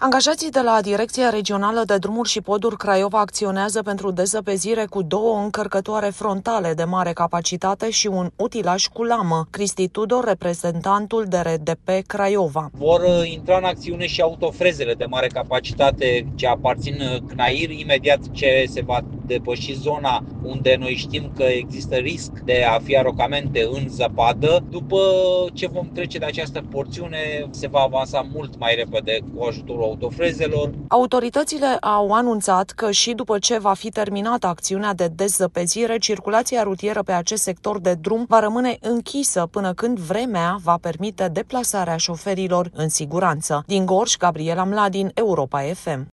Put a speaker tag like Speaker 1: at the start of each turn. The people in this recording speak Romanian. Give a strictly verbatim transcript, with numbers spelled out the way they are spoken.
Speaker 1: Angajații de la Direcția Regională de Drumuri și Poduri Craiova acționează pentru dezăpezire cu două încărcătoare frontale de mare capacitate și un utilaj cu lamă. Cristi Tudor, reprezentantul de R D P Craiova.
Speaker 2: Vor intra în acțiune și autofrezele de mare capacitate ce aparțin C N A I R imediat ce se va depăși zona unde noi știm că există risc de a fi arocamente în zăpadă. După ce vom trece de această porțiune, se va avansa mult mai repede cu ajutorul autofrezelor.
Speaker 1: Autoritățile au anunțat că și după ce va fi terminată acțiunea de dezăpezire, circulația rutieră pe acest sector de drum va rămâne închisă până când vremea va permite deplasarea șoferilor în siguranță. Din Gorj, Gabriela Mladin, Europa F M.